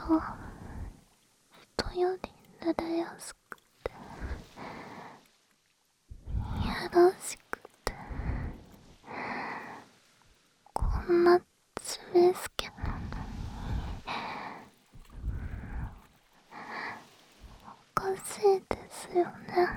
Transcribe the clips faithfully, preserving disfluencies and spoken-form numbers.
と人より濡れやすくていやらしくて、こんなちびすけなのにおかしいですよね。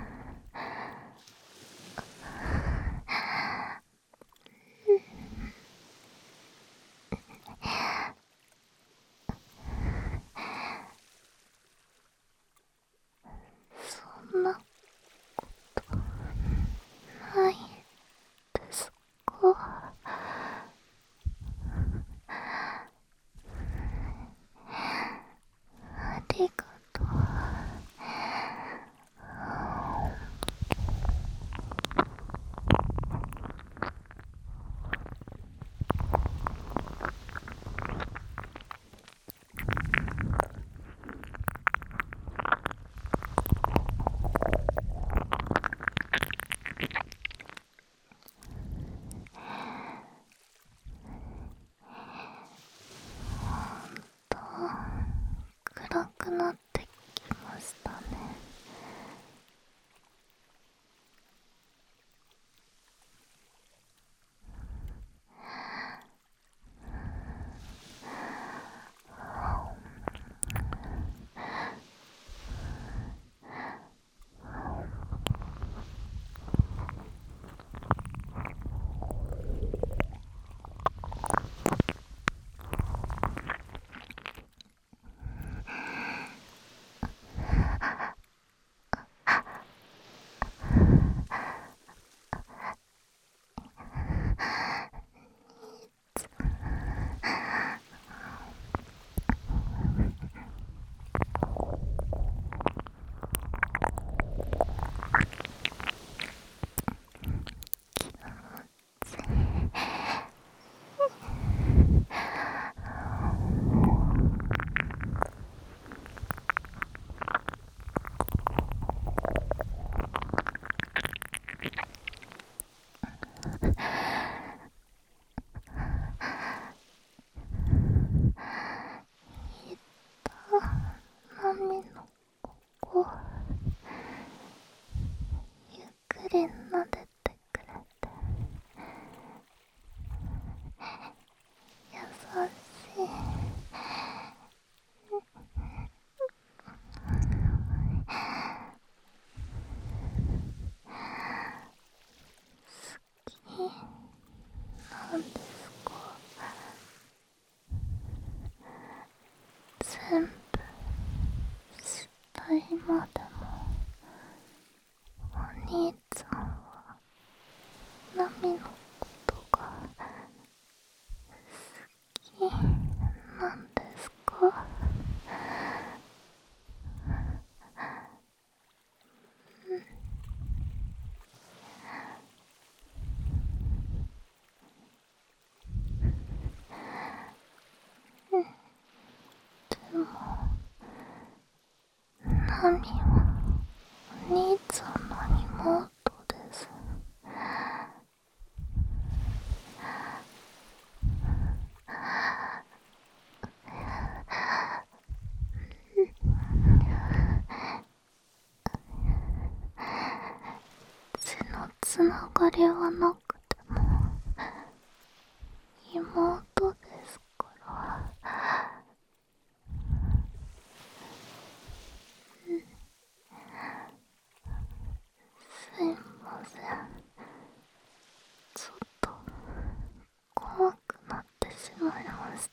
そんなことないですか？ありがとう。暗くなってきましたね。波のここゆっくり撫でてくれて優しい。好きなんですか？全部死体までも。お兄ちゃんはナミのことが好きなんですか？でもナミはお兄ちゃんの妹です。血のつながりはなくても妹ですから。すいません、ちょっと怖くなってしまいました。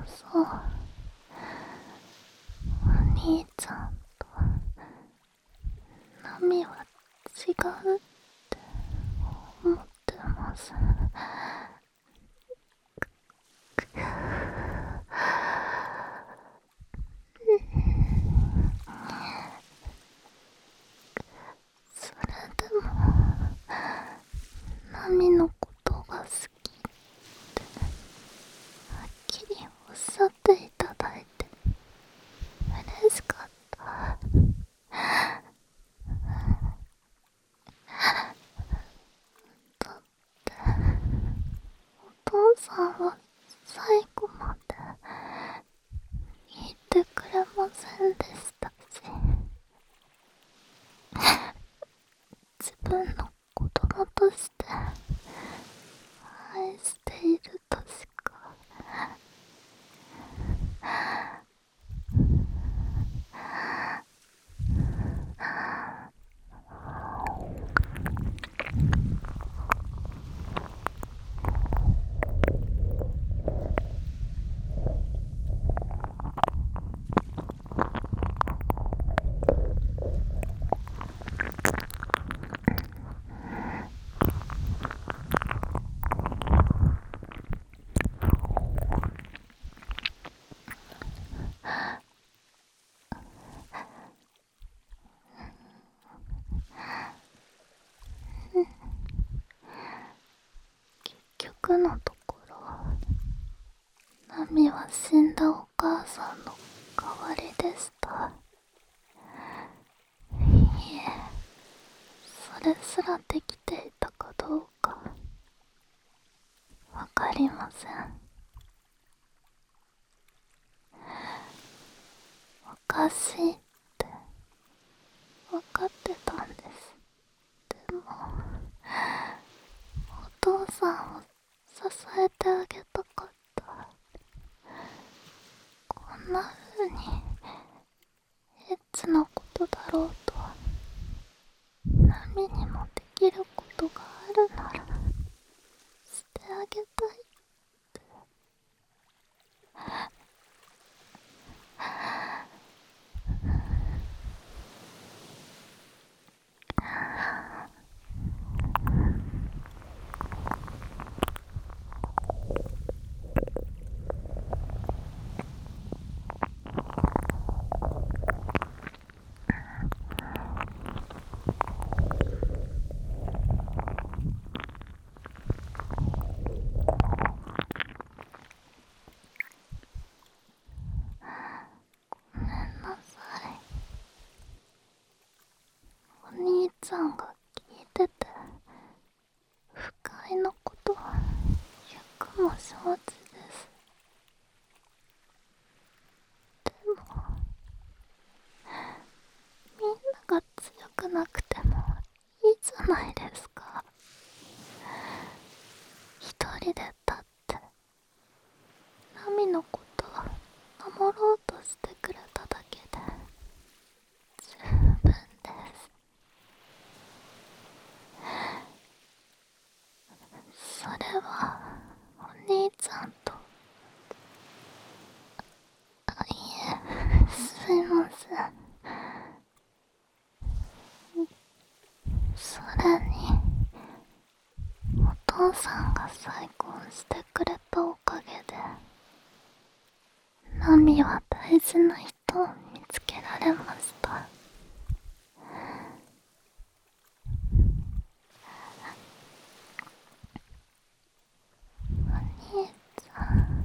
そお兄ちゃんとナミは違うって思ってます。それでもナミのことが好きってはっきりおっしゃっていただいて嬉しかった。だってお父さんは最後まで言ってくれませんでしたし、自分の子供として愛しているとしか。結局のところナミは死んだお母さんの代わりでした。いえ、それすらできていたかどうかわかりません。おかしいってわかってたんです。でもお父さんを支えてあげたかった。こんな風にエッチなことだろうとナミにもできることがあるならしてあげたいって。ごめんなさい。お兄ちゃんが聞いてて不快なことは百も承知です。でもみんなが強くなくてもいいじゃないですか。一人で立ってナミのことを守ろうとしてくれただけで十分です。それはお兄ちゃんと、あ、いえ、すいません。それにお父さんが再婚してくれたおかげでナミは大事な人を見つけられました。お兄ちゃん、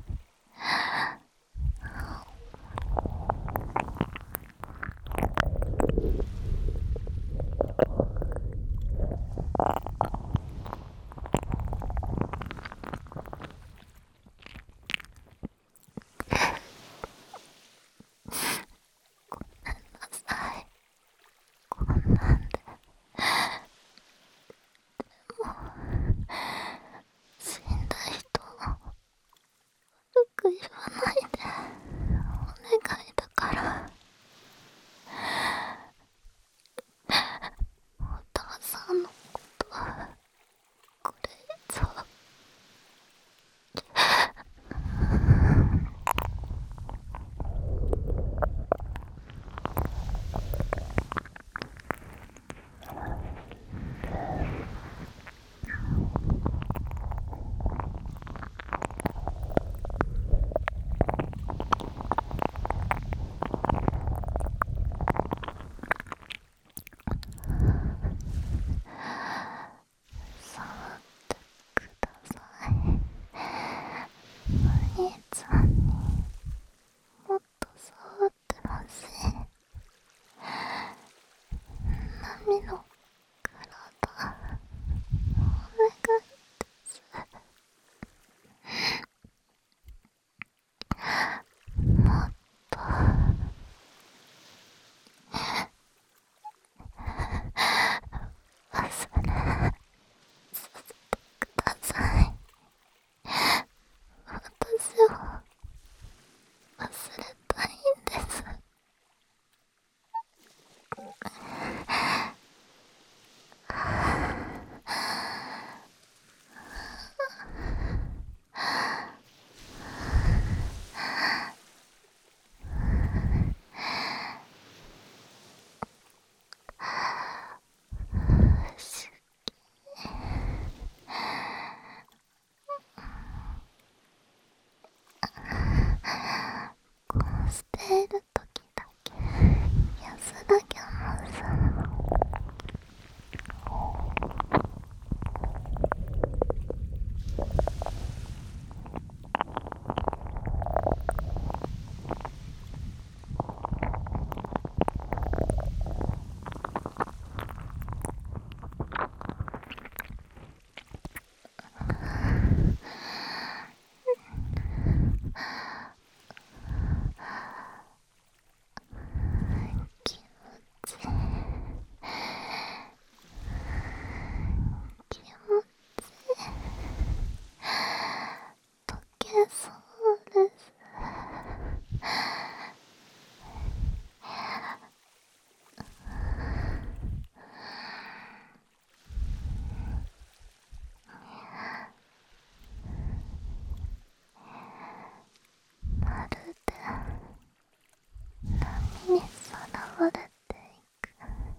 われていく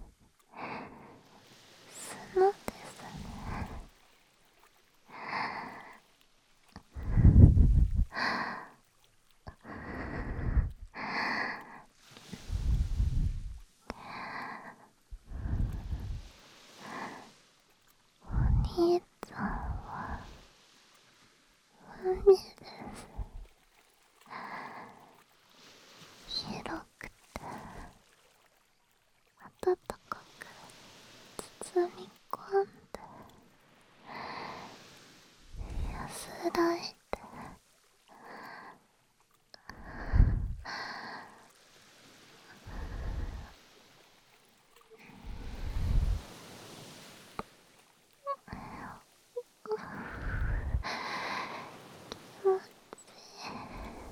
砂ですね。お兄ちゃんは海です。広くて暖かく包み込んで安らいで気持ちいい。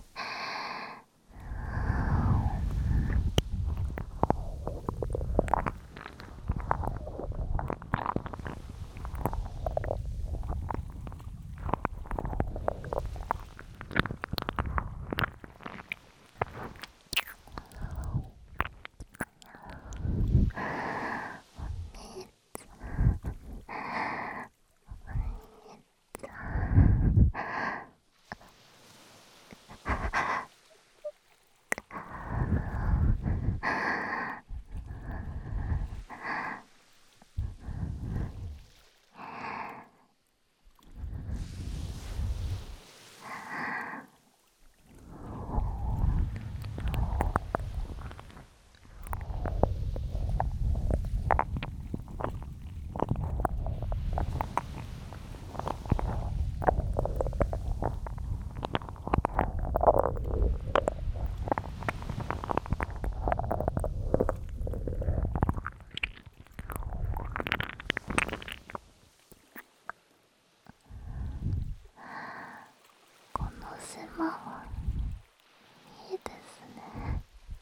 この島はいいですね。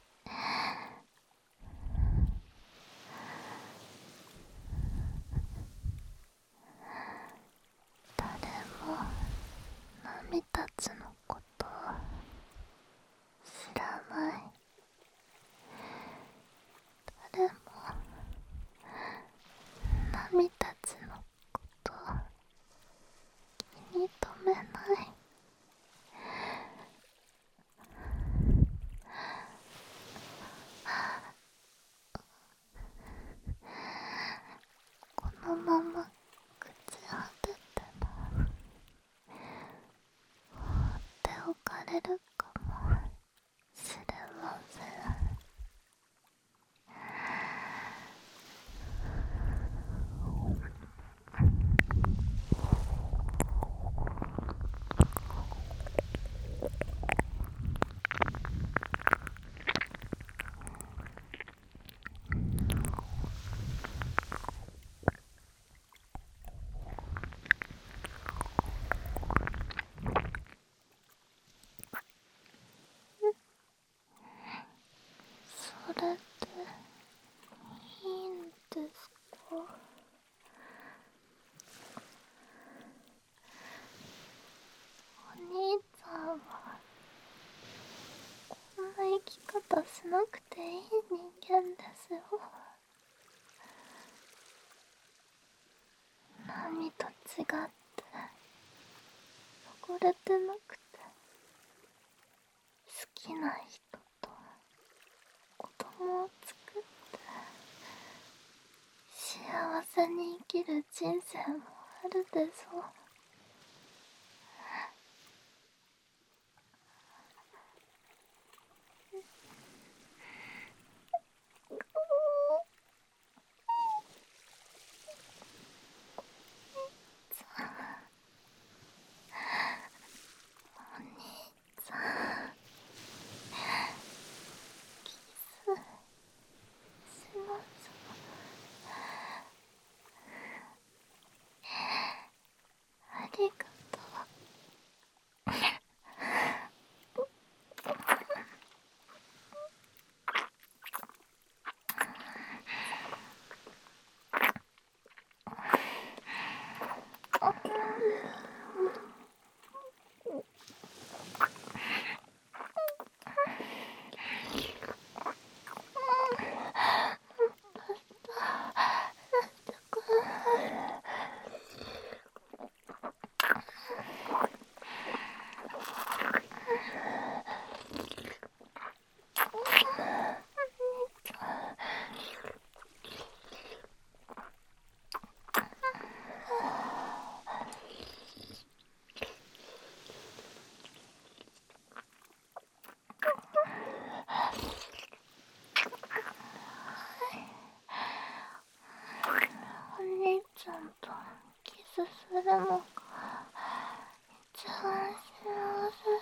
誰もナミたちのことを知らない。誰もナミたちのことを気に留めない。このまま朽ち果てても放っておかれるかもしれません。それっていいんですか？お兄ちゃんはこんな生き方しなくていい人間ですよ。ナミと違って汚れてなくて好きな人と子供を作って幸せに生きる人生もあるでしょう。お兄ちゃん、キスしましょう。 ちゃんとキスするのが一番幸せ